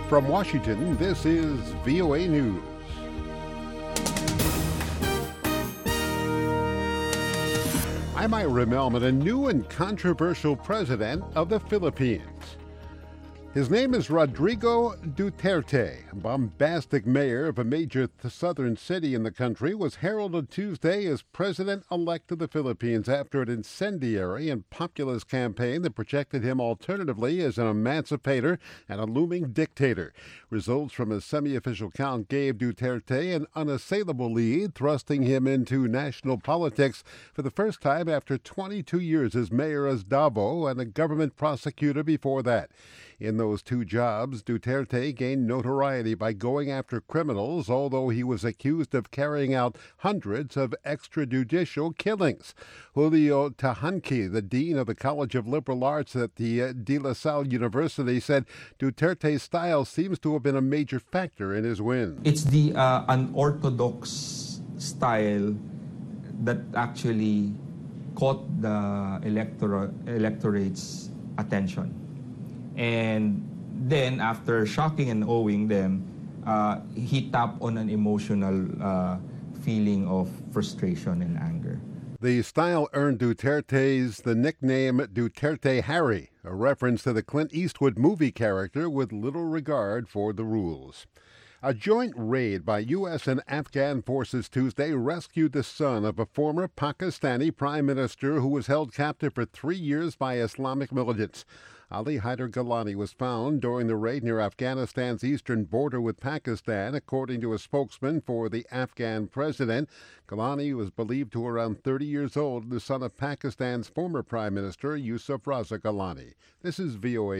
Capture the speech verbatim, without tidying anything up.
From Washington, this is V O A News. I'm Ira Melman, a new and controversial president of the Philippines. His name is Rodrigo Duterte. A bombastic mayor of a major th- southern city in the country was heralded Tuesday as president-elect of the Philippines after an incendiary and populist campaign that projected him alternatively as an emancipator and a looming dictator. Results from a semi-official count gave Duterte an unassailable lead, thrusting him into national politics for the first time after twenty-two years as mayor of Davao and a government prosecutor before that. In those two jobs, Duterte gained notoriety by going after criminals, although he was accused of carrying out hundreds of extrajudicial killings. Julio Tahanqui, the dean of the College of Liberal Arts at the uh, De La Salle University, said Duterte's style seems to have been a major factor in his win. It's the uh, unorthodox style that actually caught the electora- electorate's attention. And then, after shocking and owing them, uh, he tapped on an emotional uh, feeling of frustration and anger. The style earned Duterte's the nickname Duterte Harry, a reference to the Clint Eastwood movie character with little regard for the rules. A joint raid by U S and Afghan forces Tuesday rescued the son of a former Pakistani prime minister who was held captive for three years by Islamic militants. Ali Haider Gilani was found during the raid near Afghanistan's eastern border with Pakistan, according to a spokesman for the Afghan president. Gilani was believed to be around thirty years old, the son of Pakistan's former prime minister, Yusuf Raza Gilani. This is V O A.